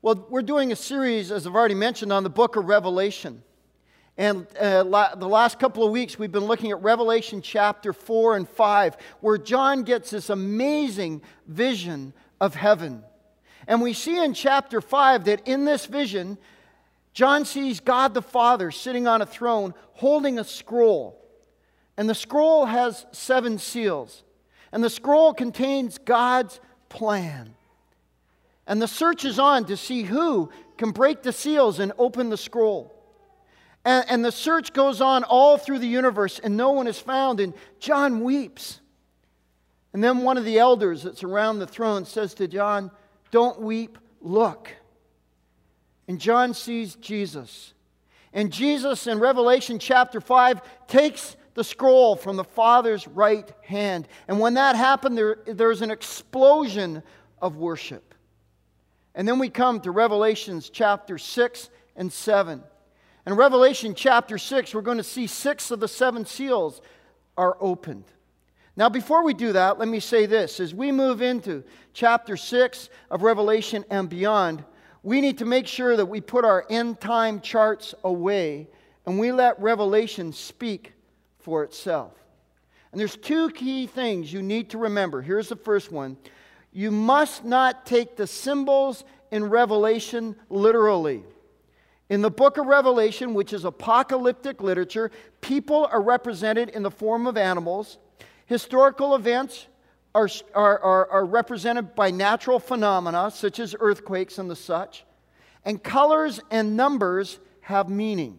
Well, we're doing a series, as I've already mentioned, on the book of Revelation. And the last couple of weeks, we've been looking at Revelation chapter 4 and 5, where John gets this amazing vision of heaven. And we see in chapter 5 that in this vision, John sees God the Father sitting on a throne holding a scroll. And the scroll has 7 seals. And the scroll contains God's plan. And the search is on to see who can break the seals and open the scroll. And the search goes on all through the universe, and no one is found. And John weeps. And then one of the elders that's around the throne says to John, "Don't weep, look." And John sees Jesus. And Jesus in Revelation chapter 5 takes the scroll from the Father's right hand. And when that happened, there's an explosion of worship. And then we come to Revelations chapter 6 and 7. In Revelation chapter 6, we're going to see 6 of the 7 seals are opened. Now, before we do that, let me say this. As we move into chapter 6 of Revelation and beyond, we need to make sure that we put our end time charts away and we let Revelation speak for itself. And there's 2 key things you need to remember. Here's the first one. You must not take the symbols in Revelation literally. In the book of Revelation, which is apocalyptic literature, people are represented in the form of animals. Historical events are represented by natural phenomena, such as earthquakes and the such. And colors and numbers have meaning.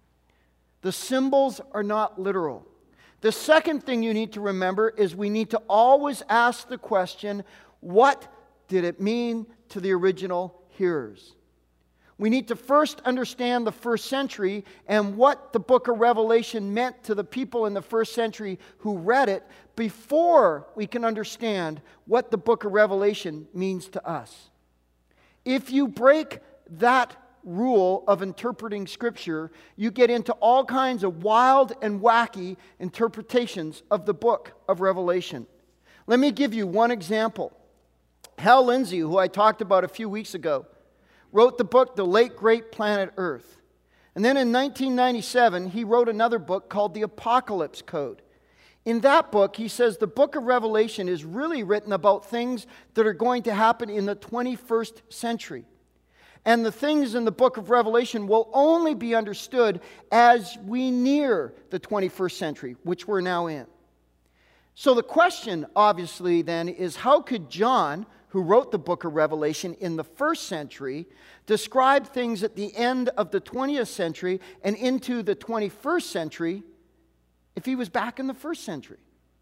The symbols are not literal. The second thing you need to remember is we need to always ask the question, what did it mean to the original hearers? We need to first understand the first century and what the book of Revelation meant to the people in the first century who read it before we can understand what the book of Revelation means to us. If you break that rule of interpreting Scripture, you get into all kinds of wild and wacky interpretations of the book of Revelation. Let me give you one example. Hal Lindsey, who I talked about a few weeks ago, wrote the book, The Late Great Planet Earth. And then in 1997, he wrote another book called The Apocalypse Code. In that book, he says the book of Revelation is really written about things that are going to happen in the 21st century. And the things in the book of Revelation will only be understood as we near the 21st century, which we're now in. So the question, obviously, then, is how could John, who wrote the book of Revelation in the first century, describe things at the end of the 20th century and into the 21st century if he was back in the first century?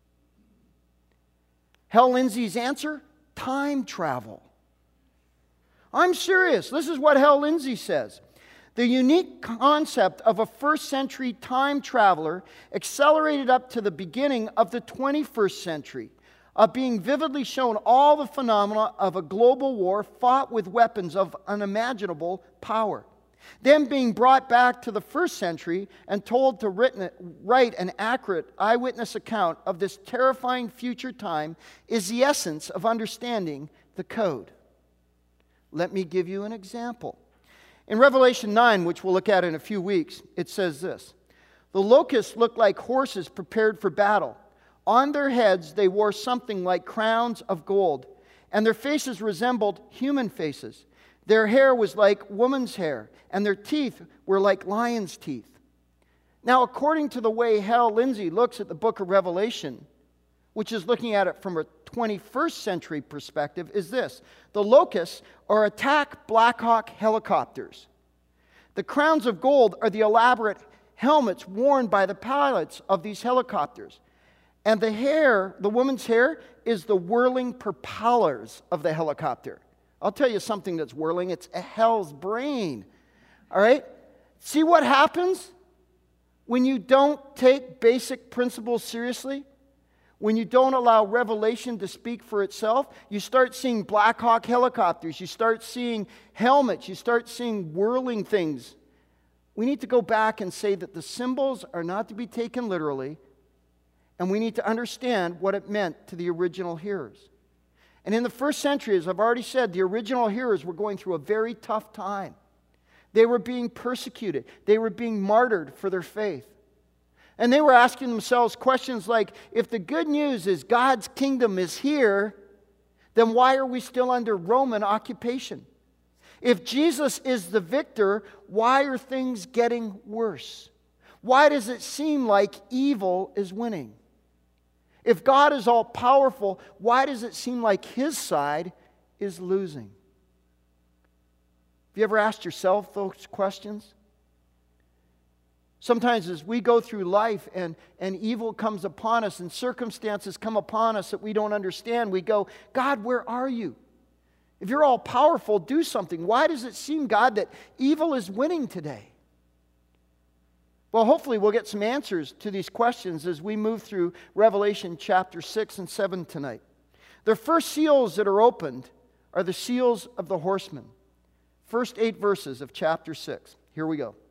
Hal Lindsey's answer? Time travel. I'm serious. This is what Hal Lindsey says. The unique concept of a first century time traveler accelerated up to the beginning of the 21st century, of being vividly shown all the phenomena of a global war fought with weapons of unimaginable power. Then being brought back to the first century and told to write an accurate eyewitness account of this terrifying future time is the essence of understanding the code. Let me give you an example. In Revelation 9, which we'll look at in a few weeks, it says this: "The locusts looked like horses prepared for battle. On their heads they wore something like crowns of gold, and their faces resembled human faces. Their hair was like woman's hair, and their teeth were like lion's teeth." Now, according to the way Hal Lindsey looks at the book of Revelation, which is looking at it from a 21st century perspective, is this: the locusts are attack Black Hawk helicopters. The crowns of gold are the elaborate helmets worn by the pilots of these helicopters. And the hair, the woman's hair, is the whirling propellers of the helicopter. I'll tell you something that's whirling. It's a hell's brain. All right? See what happens when you don't take basic principles seriously? When you don't allow Revelation to speak for itself, you start seeing Black Hawk helicopters, you start seeing helmets, you start seeing whirling things. We need to go back and say that the symbols are not to be taken literally, and we need to understand what it meant to the original hearers. And in the first century, as I've already said, the original hearers were going through a very tough time. They were being persecuted. They were being martyred for their faith. And they were asking themselves questions like, if the good news is God's kingdom is here, then why are we still under Roman occupation? If Jesus is the victor, why are things getting worse? Why does it seem like evil is winning? If God is all powerful, why does it seem like His side is losing? Have you ever asked yourself those questions? Sometimes as we go through life and evil comes upon us and circumstances come upon us that we don't understand, we go, God, where are you? If you're all powerful, do something. Why does it seem, God, that evil is winning today? Well, hopefully we'll get some answers to these questions as we move through Revelation chapter 6 and 7 tonight. The first seals that are opened are the seals of the horsemen. First 8 verses of chapter 6. Here we go.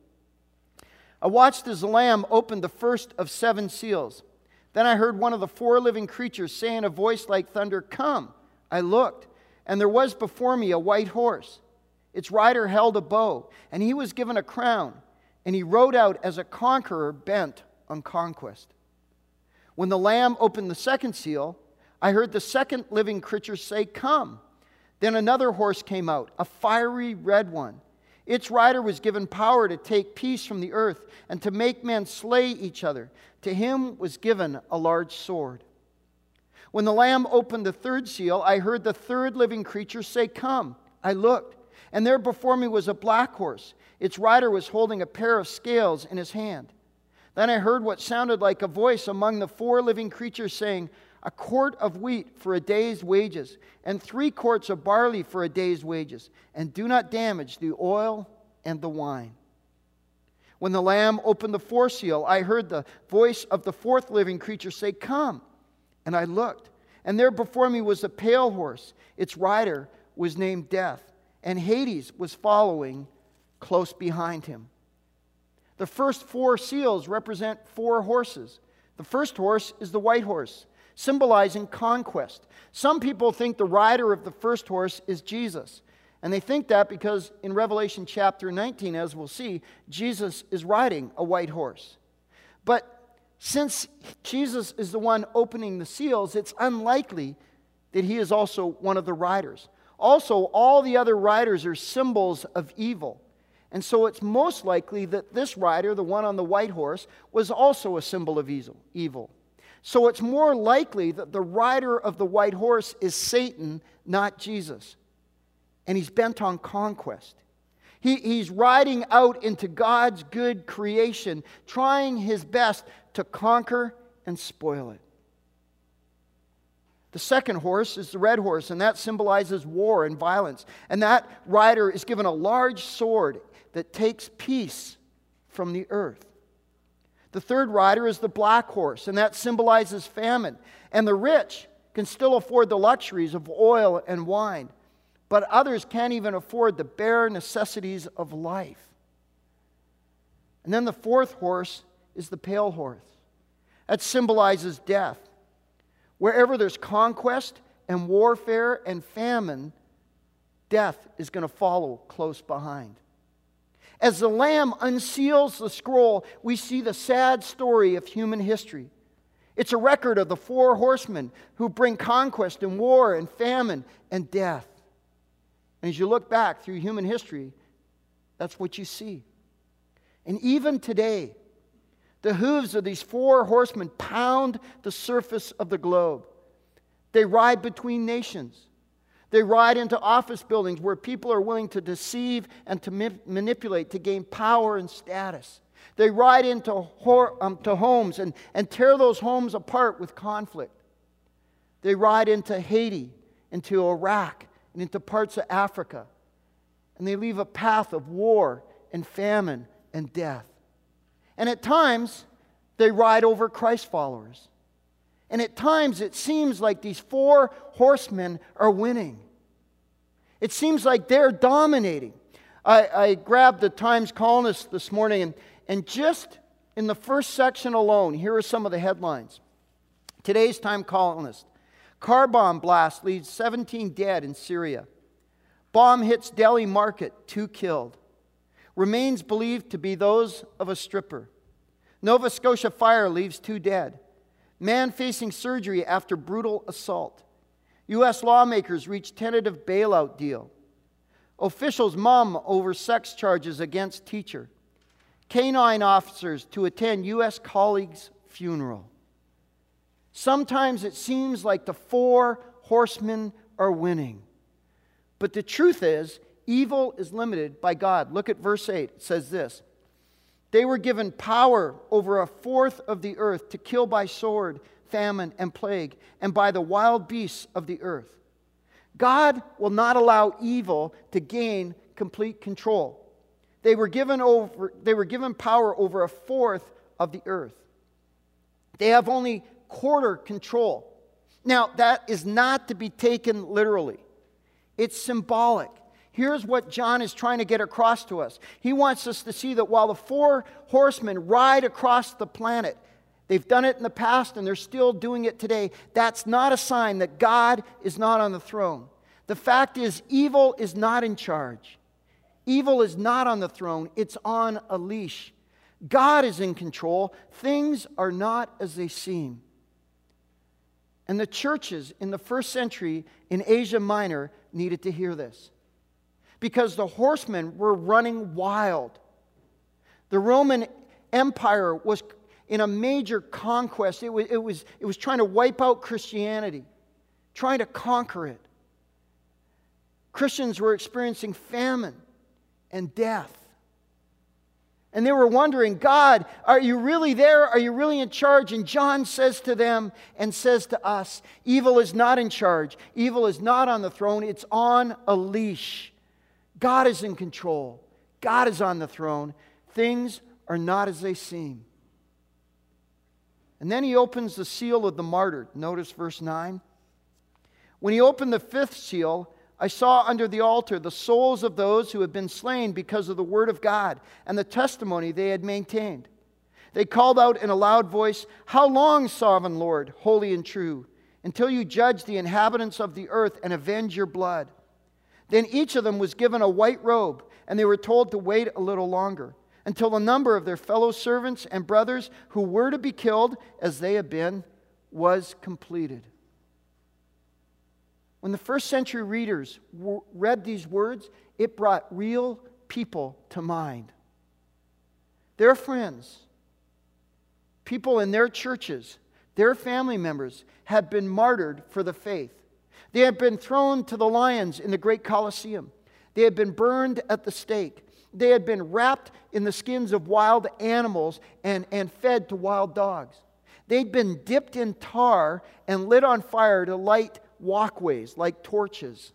I watched as the Lamb opened the first of 7 seals. Then I heard one of the 4 living creatures say in a voice like thunder, "Come." I looked, and there was before me a white horse. Its rider held a bow, and he was given a crown, and he rode out as a conqueror bent on conquest. When the Lamb opened the second seal, I heard the second living creature say, "Come." Then another horse came out, a fiery red one. Its rider was given power to take peace from the earth and to make men slay each other. To him was given a large sword. When the Lamb opened the third seal, I heard the third living creature say, "Come." I looked, and there before me was a black horse. Its rider was holding a pair of scales in his hand. Then I heard what sounded like a voice among the 4 living creatures saying, "A quart of wheat for a day's wages, and 3 quarts of barley for a day's wages, and do not damage the oil and the wine." When the Lamb opened the fourth seal, I heard the voice of the 4th living creature say, "Come." And I looked, and there before me was a pale horse. Its rider was named Death, and Hades was following close behind him. The first 4 seals represent 4 horses. The first horse is the white horse, symbolizing conquest. Some people think the rider of the first horse is Jesus. And they think that because in Revelation chapter 19, as we'll see, Jesus is riding a white horse. But since Jesus is the one opening the seals, it's unlikely that he is also one of the riders. Also, all the other riders are symbols of evil. And so it's most likely that this rider, the one on the white horse, was also a symbol of evil. So it's more likely that the rider of the white horse is Satan, not Jesus. And he's bent on conquest. He's riding out into God's good creation, trying his best to conquer and spoil it. The second horse is the red horse, and that symbolizes war and violence. And that rider is given a large sword that takes peace from the earth. The third rider is the black horse, and that symbolizes famine. And the rich can still afford the luxuries of oil and wine, but others can't even afford the bare necessities of life. And then the fourth horse is the pale horse. That symbolizes death. Wherever there's conquest and warfare and famine, death is going to follow close behind. As the Lamb unseals the scroll, we see the sad story of human history. It's a record of the 4 horsemen who bring conquest and war and famine and death. And as you look back through human history, that's what you see. And even today, the hooves of these 4 horsemen pound the surface of the globe. They ride between nations. They ride into office buildings where people are willing to deceive and to manipulate to gain power and status. They ride into to homes and tear those homes apart with conflict. They ride into Haiti, into Iraq, and into parts of Africa. And they leave a path of war and famine and death. And at times, they ride over Christ followers. And at times, it seems like these 4 horsemen are winning. It seems like they're dominating. I grabbed the Times Colonist this morning, and just in the first section alone, here are some of the headlines. Today's Times Colonist. Car bomb blast leaves 17 dead in Syria. Bomb hits Delhi market, 2 killed. Remains believed to be those of a stripper. Nova Scotia fire leaves 2 dead. Man facing surgery after brutal assault. U.S. lawmakers reach tentative bailout deal. Officials mum over sex charges against teacher. Canine officers to attend U.S. colleague's funeral. Sometimes it seems like the 4 horsemen are winning. But the truth is, evil is limited by God. Look at verse 8. It says this. They were given power over 1/4 of the earth to kill by sword, famine, and plague, and by the wild beasts of the earth. God will not allow evil to gain complete control. They were given power over 1/4 of the earth. They have only quarter control. Now, that is not to be taken literally. It's symbolic. Here's what John is trying to get across to us. He wants us to see that while the 4 horsemen ride across the planet, they've done it in the past and they're still doing it today, that's not a sign that God is not on the throne. The fact is, evil is not in charge. Evil is not on the throne. It's on a leash. God is in control. Things are not as they seem. And the churches in the first century in Asia Minor needed to hear this. Because the horsemen were running wild. The Roman Empire was in a major conquest. It was trying to wipe out Christianity, trying to conquer it. Christians were experiencing famine and death. And they were wondering, God, are you really there? Are you really in charge? And John says to them and says to us, evil is not in charge. Evil is not on the throne. It's on a leash. God is in control. God is on the throne. Things are not as they seem. And then he opens the seal of the martyr. Notice verse 9. When he opened the 5th seal, I saw under the altar the souls of those who had been slain because of the word of God and the testimony they had maintained. They called out in a loud voice, "How long, sovereign Lord, holy and true, until you judge the inhabitants of the earth and avenge your blood?" Then each of them was given a white robe, and they were told to wait a little longer, until the number of their fellow servants and brothers who were to be killed as they had been was completed. When the first century readers read these words, it brought real people to mind. Their friends, people in their churches, their family members had been martyred for the faith. They had been thrown to the lions in the great Colosseum. They had been burned at the stake. They had been wrapped in the skins of wild animals and fed to wild dogs. They'd been dipped in tar and lit on fire to light walkways like torches.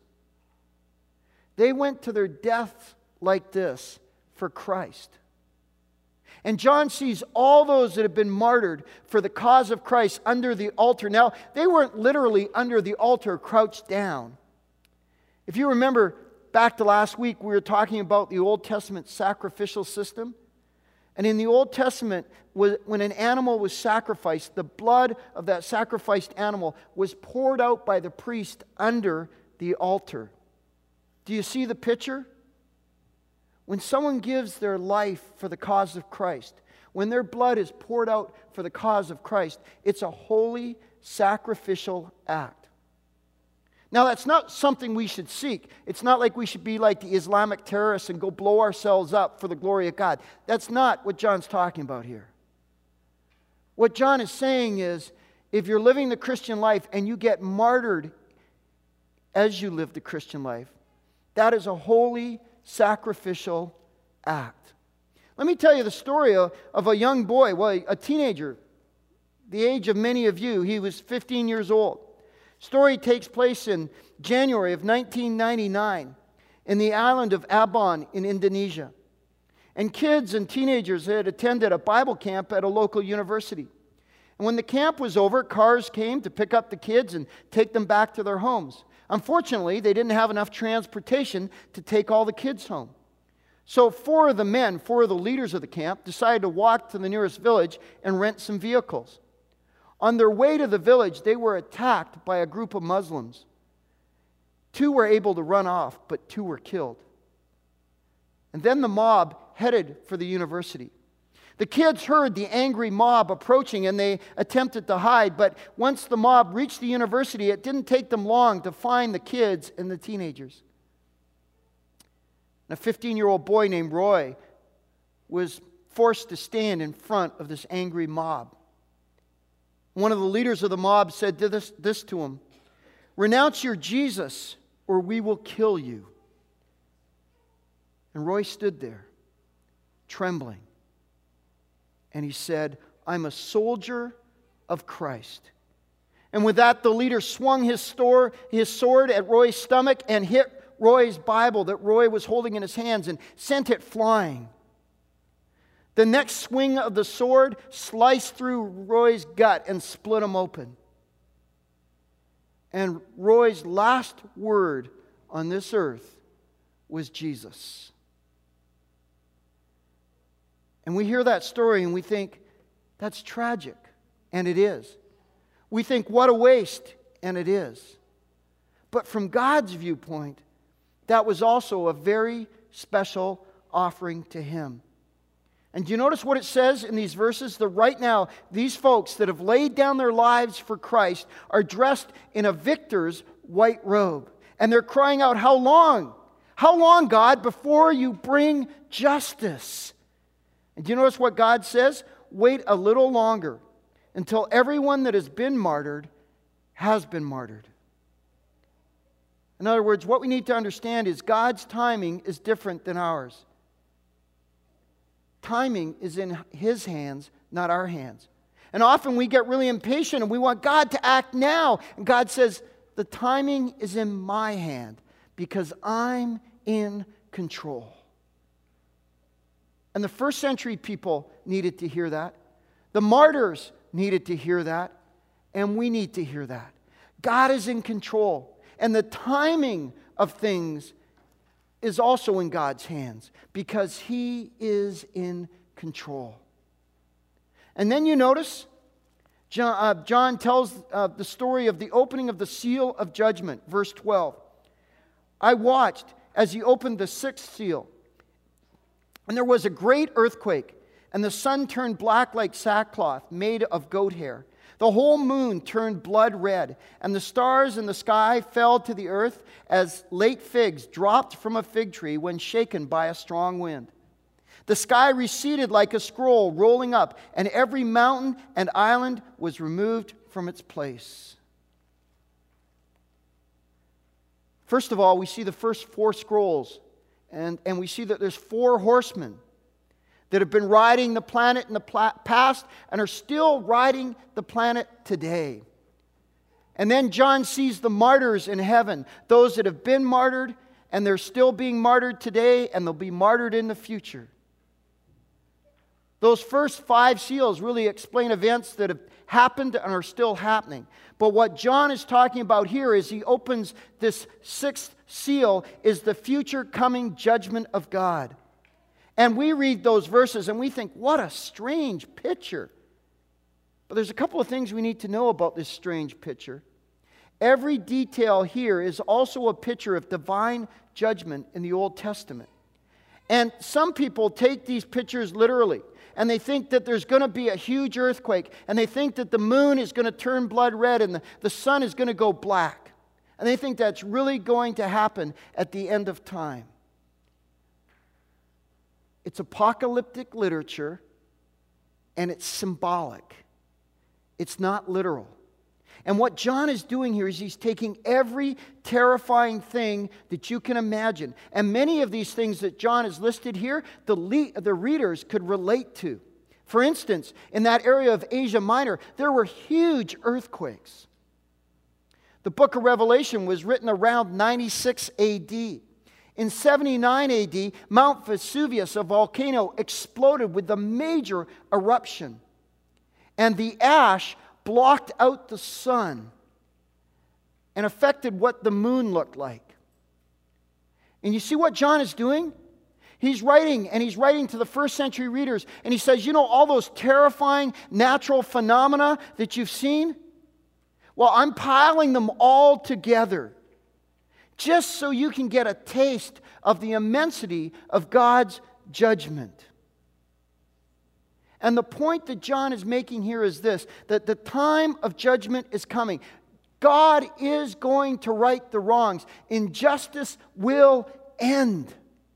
They went to their death like this for Christ. And John sees all those that have been martyred for the cause of Christ under the altar. Now, they weren't literally under the altar crouched down. If you remember back to last week, we were talking about the Old Testament sacrificial system. And in the Old Testament, when an animal was sacrificed, the blood of that sacrificed animal was poured out by the priest under the altar. Do you see the picture? When someone gives their life for the cause of Christ, when their blood is poured out for the cause of Christ, it's a holy sacrificial act. Now, that's not something we should seek. It's not like we should be like the Islamic terrorists and go blow ourselves up for the glory of God. That's not what John's talking about here. What John is saying is, if you're living the Christian life and you get martyred as you live the Christian life, that is a holy sacrificial act. Let me tell you the story of a young boy, a teenager, the age of many of you. He was 15 years old. Story takes place in January of 1999 in the island of Ambon in Indonesia. And kids and teenagers had attended a Bible camp at a local university. And when the camp was over, cars came to pick up the kids and take them back to their homes. Unfortunately, they didn't have enough transportation to take all the kids home. So 4 of the leaders of the camp, decided to walk to the nearest village and rent some vehicles. On their way to the village, they were attacked by a group of Muslims. 2 were able to run off, but 2 were killed. And then the mob headed for the university. The kids heard the angry mob approaching and they attempted to hide, but once the mob reached the university, it didn't take them long to find the kids and the teenagers. And a 15-year-old boy named Roy was forced to stand in front of this angry mob. One of the leaders of the mob said this to him: "Renounce your Jesus, or we will kill you." And Roy stood there, trembling. And he said, "I'm a soldier of Christ." And with that, the leader swung his sword at Roy's stomach and hit Roy's Bible that Roy was holding in his hands and sent it flying. The next swing of the sword sliced through Roy's gut and split him open. And Roy's last word on this earth was Jesus. And we hear that story and we think, that's tragic. And it is. We think, what a waste. And it is. But from God's viewpoint, that was also a very special offering to Him. And do you notice what it says in these verses? That right now, these folks that have laid down their lives for Christ are dressed in a victor's white robe. And they're crying out, "How long? How long, God, before you bring justice?" And do you notice what God says? Wait a little longer until everyone that has been martyred has been martyred. In other words, what we need to understand is God's timing is different than ours. Timing is in His hands, not our hands. And often we get really impatient and we want God to act now. And God says, the timing is in my hand because I'm in control. And the first century people needed to hear that. The martyrs needed to hear that. And we need to hear that. God is in control. And the timing of things is also in God's hands because He is in control. And then you notice John tells the story of the opening of the seal of judgment. Verse 12. "I watched as He opened the 6th seal. And there was a great earthquake, and the sun turned black like sackcloth made of goat hair. The whole moon turned blood red, and the stars in the sky fell to the earth as late figs dropped from a fig tree when shaken by a strong wind. The sky receded like a scroll rolling up, and every mountain and island was removed from its place." First of all, we see the first 4 scrolls. And we see that there's 4 horsemen that have been riding the planet in the past and are still riding the planet today. And then John sees the martyrs in heaven, those that have been martyred, and they're still being martyred today, and they'll be martyred in the future. Those first 5 seals really explain events that have happened and are still happening. But what John is talking about here is he opens this 6th seal is the future coming judgment of God. And we read those verses and we think, what a strange picture. But there's a couple of things we need to know about this strange picture. Every detail here is also a picture of divine judgment in the Old Testament. And some people take these pictures literally. And they think that there's going to be a huge earthquake. And they think that the moon is going to turn blood red and the sun is going to go black. And they think that's really going to happen at the end of time. It's apocalyptic literature and it's symbolic. It's not literal. And what John is doing here is he's taking every terrifying thing that you can imagine. And many of these things that John has listed here, the readers could relate to. For instance, in that area of Asia Minor, there were huge earthquakes. The book of Revelation was written around 96 AD. In 79 AD, Mount Vesuvius, a volcano, exploded with a major eruption. And the ash blocked out the sun and affected what the moon looked like. And you see what John is doing? He's writing to the first century readers, and he says, you know, all those terrifying natural phenomena that you've seen? Well, I'm piling them all together just so you can get a taste of the immensity of God's judgment. And the point that John is making here is this, that the time of judgment is coming. God is going to right the wrongs. Injustice will end.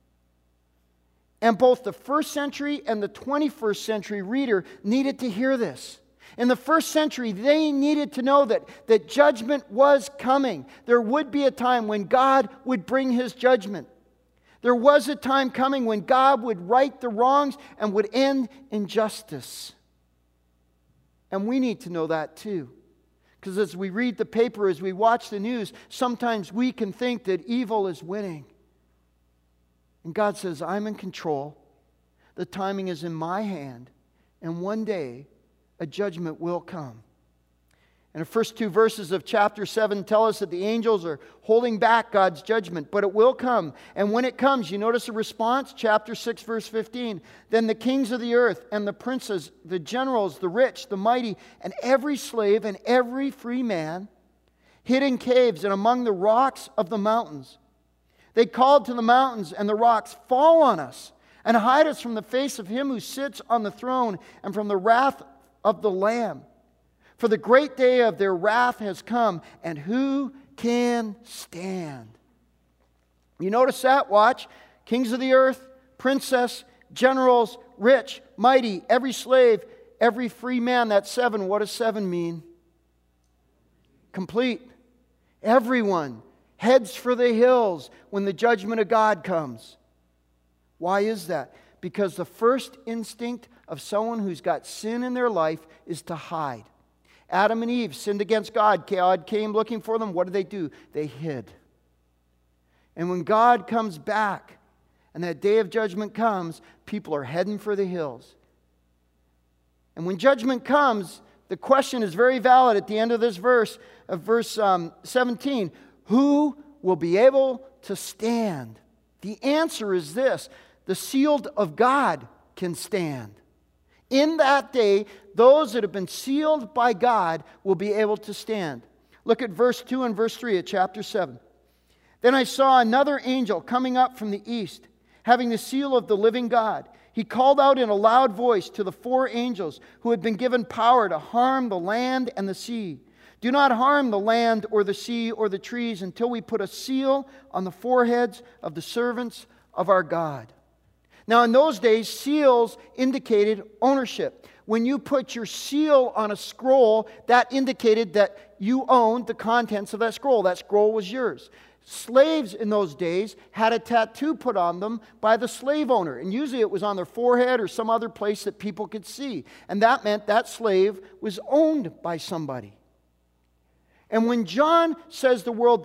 And both the first century and the 21st century reader needed to hear this. In the first century, they needed to know that judgment was coming. There would be a time when God would bring His judgment. There was a time coming when God would right the wrongs and would end injustice. And we need to know that too. Because as we read the paper, as we watch the news, sometimes we can think that evil is winning. And God says, I'm in control. The timing is in my hand. And one day, a judgment will come. And the first two verses of chapter 7 tell us that the angels are holding back God's judgment, but it will come. And when it comes, you notice the response? Chapter 6, verse 15. Then the kings of the earth and the princes, the generals, the rich, the mighty, and every slave and every free man hid in caves and among the rocks of the mountains. They called to the mountains and the rocks, fall on us and hide us from the face of Him who sits on the throne and from the wrath of the Lamb. For the great day of their wrath has come, and who can stand? You notice that? Watch. Kings of the earth, princess, generals, rich, mighty, every slave, every free man. That's 7. What does 7 mean? Complete. Everyone heads for the hills when the judgment of God comes. Why is that? Because the first instinct of someone who's got sin in their life is to hide. Adam and Eve sinned against God. God came looking for them. What did they do? They hid. And when God comes back and that day of judgment comes, people are heading for the hills. And when judgment comes, the question is very valid at the end of this verse, of verse 17. Who will be able to stand? The answer is this: the sealed of God can stand. In that day, those that have been sealed by God will be able to stand. Look at verse 2 and verse 3 of chapter 7. Then I saw another angel coming up from the east, having the seal of the living God. He called out in a loud voice to the 4 angels who had been given power to harm the land and the sea. Do not harm the land or the sea or the trees until we put a seal on the foreheads of the servants of our God. Now, in those days, seals indicated ownership. When you put your seal on a scroll, that indicated that you owned the contents of that scroll. That scroll was yours. Slaves in those days had a tattoo put on them by the slave owner. And usually it was on their forehead or some other place that people could see. And that meant that slave was owned by somebody. And when John says the words,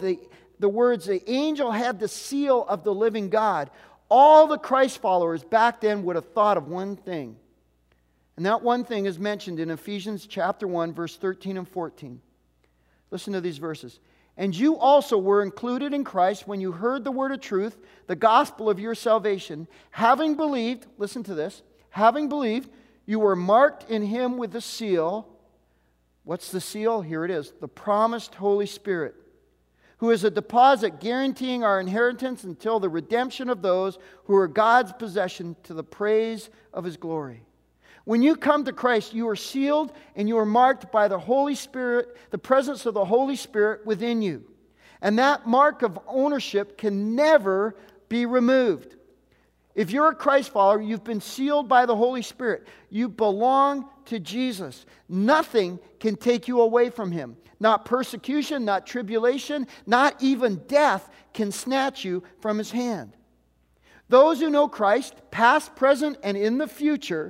the angel had the seal of the living God, all the Christ followers back then would have thought of one thing. And that one thing is mentioned in Ephesians chapter 1, verse 13 and 14. Listen to these verses. And you also were included in Christ when you heard the word of truth, the gospel of your salvation. Having believed, listen to this, having believed, you were marked in Him with the seal. What's the seal? Here it is. The promised Holy Spirit, who is a deposit guaranteeing our inheritance until the redemption of those who are God's possession to the praise of His glory. When you come to Christ, you are sealed and you are marked by the Holy Spirit, the presence of the Holy Spirit within you. And that mark of ownership can never be removed. If you're a Christ follower, you've been sealed by the Holy Spirit. You belong to Jesus. Nothing can take you away from Him. Not persecution, not tribulation, not even death can snatch you from His hand. Those who know Christ, past, present, and in the future,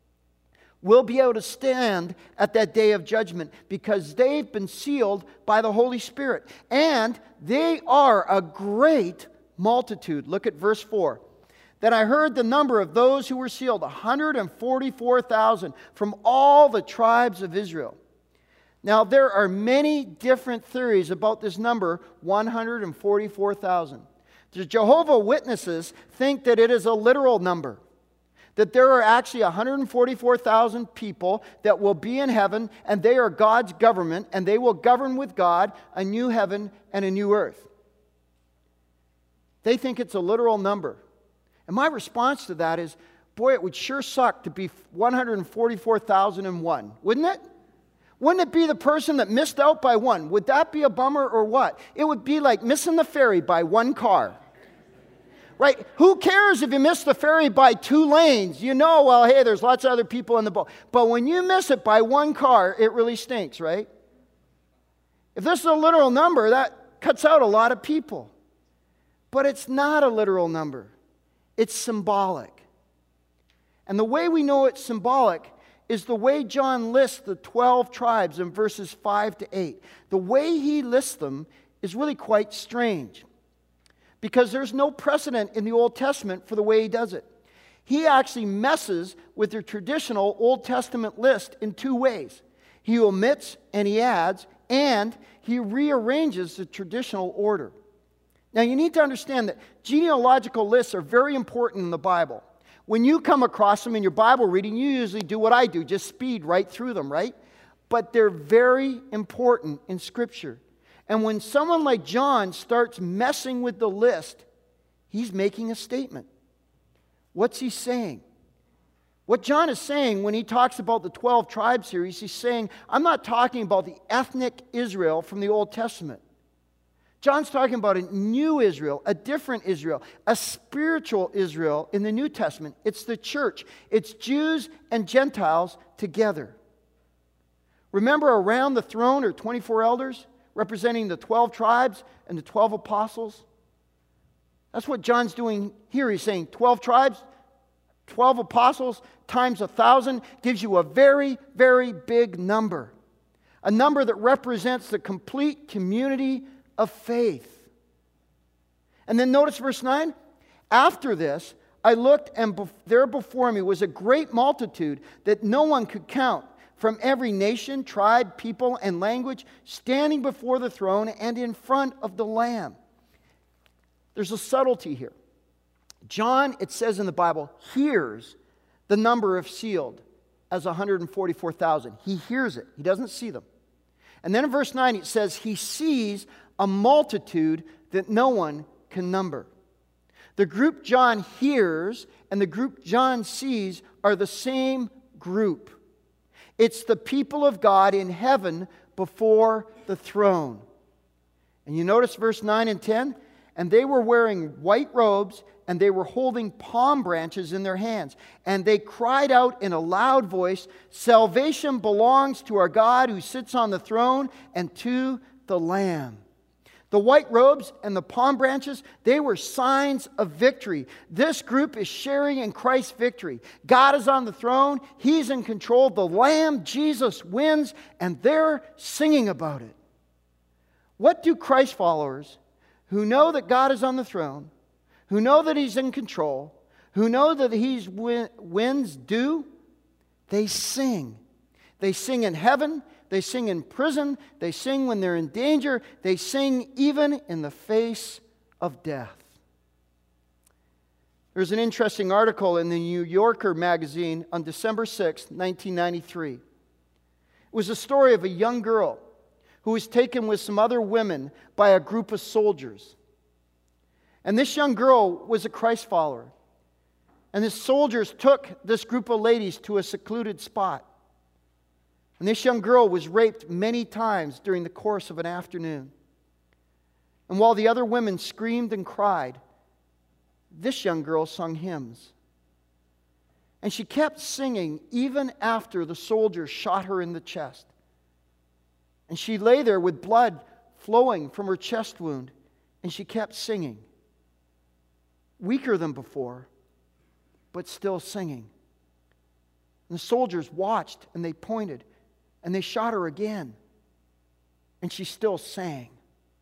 will be able to stand at that day of judgment because they've been sealed by the Holy Spirit. And they are a great multitude. Look at verse 4. Then I heard the number of those who were sealed, 144,000 from all the tribes of Israel. Now, there are many different theories about this number, 144,000. The Jehovah's Witnesses think that it is a literal number, that there are actually 144,000 people that will be in heaven, and they are God's government, and they will govern with God a new heaven and a new earth. They think it's a literal number. And my response to that is, boy, it would sure suck to be 144,001, wouldn't it? Wouldn't it be the person that missed out by one? Would that be a bummer or what? It would be like missing the ferry by one car. Right? Who cares if you miss the ferry by 2 lanes? You know, well, hey, there's lots of other people in the boat. But when you miss it by one car, it really stinks, right? If this is a literal number, that cuts out a lot of people. But it's not a literal number. It's symbolic. And the way we know it's symbolic is the way John lists the 12 tribes in verses 5 to 8. The way he lists them is really quite strange, because there's no precedent in the Old Testament for the way he does it. He actually messes with the traditional Old Testament list in 2 ways. He omits and he adds, and he rearranges the traditional order. Now you need to understand that genealogical lists are very important in the Bible. When you come across them in your Bible reading, you usually do what I do, just speed right through them, right? But they're very important in Scripture. And when someone like John starts messing with the list, he's making a statement. What's he saying? What John is saying when he talks about the 12 tribes here, he's saying, I'm not talking about the ethnic Israel from the Old Testament. John's talking about a new Israel, a different Israel, a spiritual Israel in the New Testament. It's the church. It's Jews and Gentiles together. Remember, around the throne are 24 elders representing the 12 tribes and the 12 apostles. That's what John's doing here. He's saying 12 tribes, 12 apostles times 1,000 gives you a very, very big number. A number that represents the complete community of faith. And then notice verse 9. After this, I looked, and there before me was a great multitude that no one could count, from every nation, tribe, people, and language, standing before the throne and in front of the Lamb. There's a subtlety here. John, it says in the Bible, hears the number of sealed as 144,000. He hears it. He doesn't see them. And then in verse 9 it says he sees a multitude that no one can number. The group John hears and the group John sees are the same group. It's the people of God in heaven before the throne. And you notice verse 9 and 10? And they were wearing white robes, and they were holding palm branches in their hands. And they cried out in a loud voice, "Salvation belongs to our God who sits on the throne and to the Lamb." The white robes and the palm branches, they were signs of victory. This group is sharing in Christ's victory. God is on the throne. He's in control. The Lamb, Jesus, wins, and they're singing about it. What do Christ followers who know that God is on the throne, who know that He's in control, who know that He wins do? They sing. They sing in heaven. They sing in prison. They sing when they're in danger. They sing even in the face of death. There's an interesting article in the New Yorker magazine on December 6, 1993. It was a story of a young girl who was taken with some other women by a group of soldiers. And this young girl was a Christ follower. And the soldiers took this group of ladies to a secluded spot. And this young girl was raped many times during the course of an afternoon. And while the other women screamed and cried, this young girl sung hymns. And she kept singing even after the soldiers shot her in the chest. And she lay there with blood flowing from her chest wound, and she kept singing. Weaker than before, but still singing. And the soldiers watched, and they pointed, and they shot her again. And she still sang.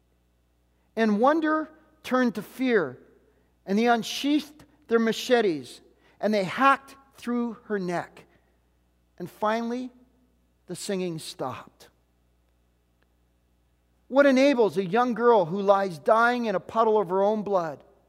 And wonder turned to fear, and they unsheathed their machetes, and they hacked through her neck. And finally, the singing stopped. What enables a young girl who lies dying in a puddle of her own blood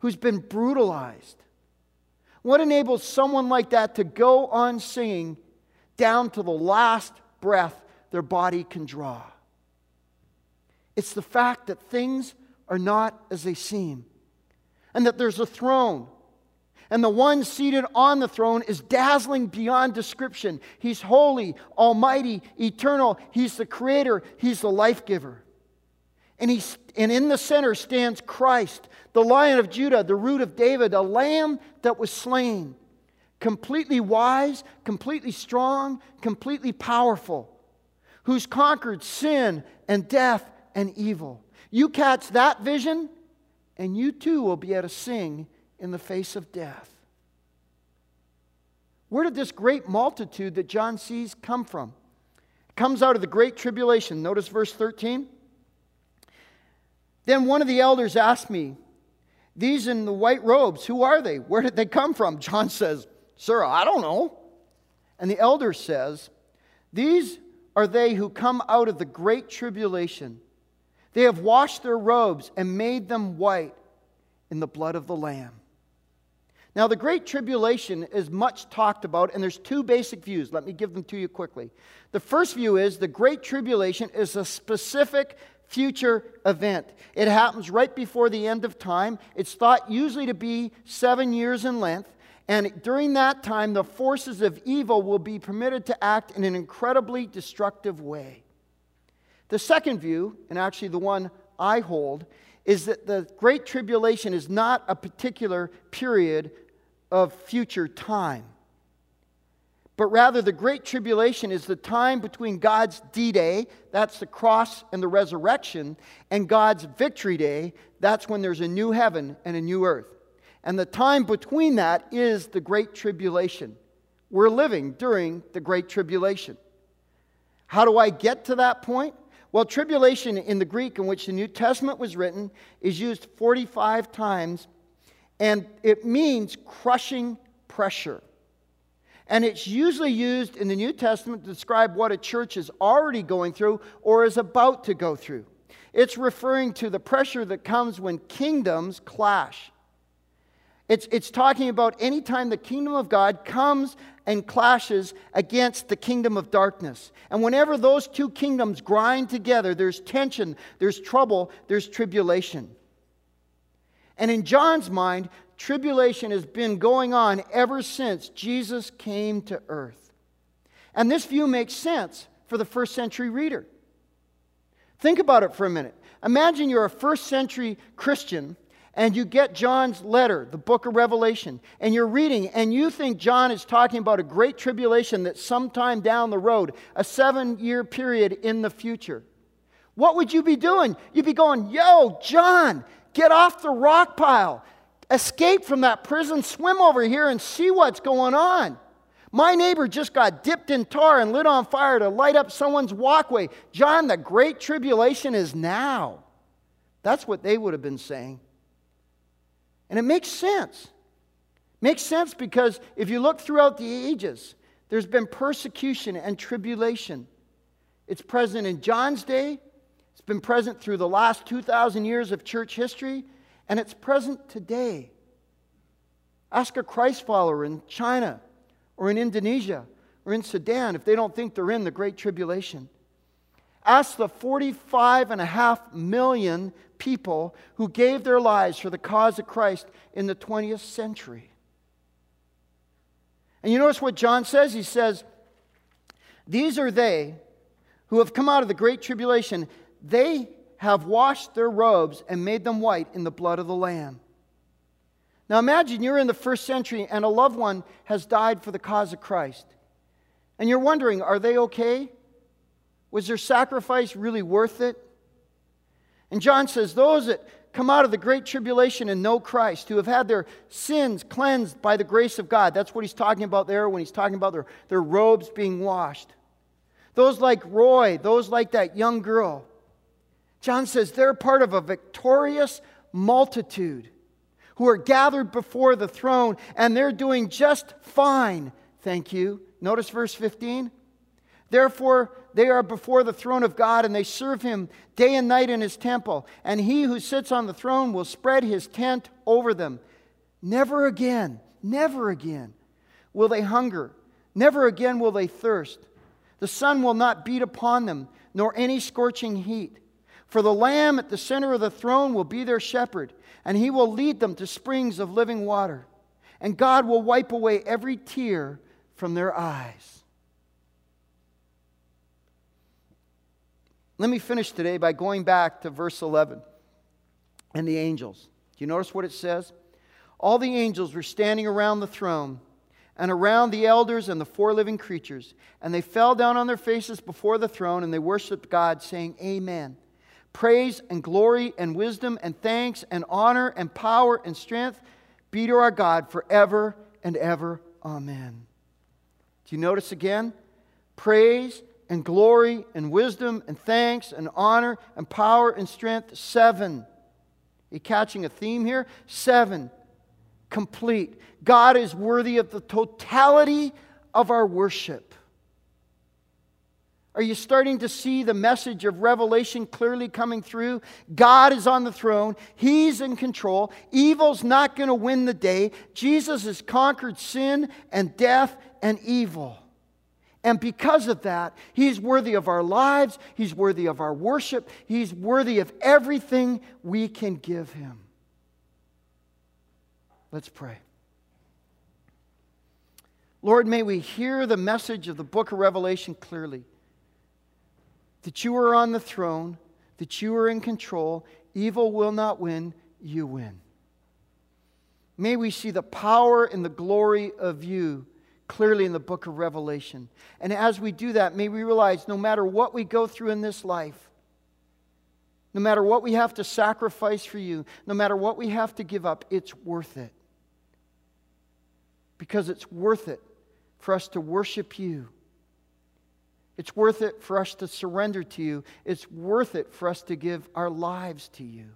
who's been brutalized? What enables someone like that to go on singing down to the last breath their body can draw? It's the fact that things are not as they seem, and that there's a throne, and the one seated on the throne is dazzling beyond description. He's holy, almighty, eternal. He's the creator. He's the life giver. And in the center stands Christ, the Lion of Judah, the Root of David, a lamb that was slain. Completely wise, completely strong, completely powerful, who's conquered sin and death and evil. You catch that vision, and you too will be able to sing in the face of death. Where did this great multitude that John sees come from? It comes out of the great tribulation. Notice verse 13. Then one of the elders asked me, "These in the white robes, who are they? Where did they come from?" John says, "Sir, I don't know." And the elder says, "These are they who come out of the great tribulation. They have washed their robes and made them white in the blood of the Lamb." Now, the Great Tribulation is much talked about, and there's two basic views. Let me give them to you quickly. The first view is the Great Tribulation is a specific future event. It happens right before the end of time. It's thought usually to be 7 years in length, and during that time, the forces of evil will be permitted to act in an incredibly destructive way. The second view, and actually the one I hold, is that the Great Tribulation is not a particular period of future time, but rather the Great Tribulation is the time between God's D-Day, that's the cross and the resurrection, and God's victory day, that's when there's a new heaven and a new earth. And the time between that is the Great Tribulation. We're living during the Great Tribulation. How do I get to that point? Well, tribulation in the Greek in which the New Testament was written is used 45 times, and it means crushing pressure. And it's usually used in the New Testament to describe what a church is already going through or is about to go through. It's referring to the pressure that comes when kingdoms clash. It's talking about any time the kingdom of God comes and clashes against the kingdom of darkness. And whenever those two kingdoms grind together, there's tension, there's trouble, there's tribulation. And in John's mind, tribulation has been going on ever since Jesus came to earth. And this view makes sense for the first century reader. Think about it for a minute. Imagine you're a first century Christian and you get John's letter, the book of Revelation, and you're reading, and you think John is talking about a great tribulation that's sometime down the road, a 7-year period in the future. What would you be doing? You'd be going, "Yo, John, get off the rock pile. Escape from that prison, swim over here and see what's going on. My neighbor just got dipped in tar and lit on fire to light up someone's walkway. John, the great tribulation is now." That's what they would have been saying. And it makes sense. Makes sense because if you look throughout the ages, there's been persecution and tribulation. It's present in John's day. It's been present through the last 2,000 years of church history. And it's present today. Ask a Christ follower in China or in Indonesia or in Sudan if they don't think they're in the Great Tribulation. Ask the 45.5 million people who gave their lives for the cause of Christ in the 20th century. And you notice what John says? He says, "These are they who have come out of the Great Tribulation. They have washed their robes and made them white in the blood of the Lamb." Now imagine you're in the first century and a loved one has died for the cause of Christ. And you're wondering, are they okay? Was their sacrifice really worth it? And John says, those that come out of the Great Tribulation and know Christ, who have had their sins cleansed by the grace of God. That's what he's talking about there when he's talking about their robes being washed. Those like Roy, those like that young girl. John says they're part of a victorious multitude who are gathered before the throne, and they're doing just fine, thank you. Notice verse 15. "Therefore, they are before the throne of God, and they serve him day and night in his temple. And he who sits on the throne will spread his tent over them. Never again will they hunger. Never again will they thirst. The sun will not beat upon them, nor any scorching heat. For the Lamb at the center of the throne will be their shepherd, and he will lead them to springs of living water. And God will wipe away every tear from their eyes. Let me finish today by going back to verse 11 and the angels. Do you notice what it says? All the angels were standing around the throne and around the elders and the four living creatures. And they fell down on their faces before the throne, and they worshiped God, saying, Amen. Praise and glory and wisdom and thanks and honor and power and strength be to our God forever and ever. Amen. Do you notice again? Praise and glory and wisdom and thanks and honor and power and strength. 7. Are you catching a theme here? 7. Complete. God is worthy of the totality of our worship. Are you starting to see the message of Revelation clearly coming through? God is on the throne. He's in control. Evil's not going to win the day. Jesus has conquered sin and death and evil. And because of that, He's worthy of our lives. He's worthy of our worship. He's worthy of everything we can give Him. Let's pray. Lord, may we hear the message of the book of Revelation clearly. That you are on the throne, that you are in control. Evil will not win, you win. May we see the power and the glory of you clearly in the book of Revelation. And as we do that, may we realize no matter what we go through in this life, no matter what we have to sacrifice for you, no matter what we have to give up, it's worth it. Because it's worth it for us to worship you. It's worth it for us to surrender to you. It's worth it for us to give our lives to you.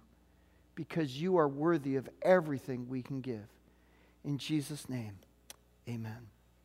Because you are worthy of everything we can give. In Jesus' name, amen.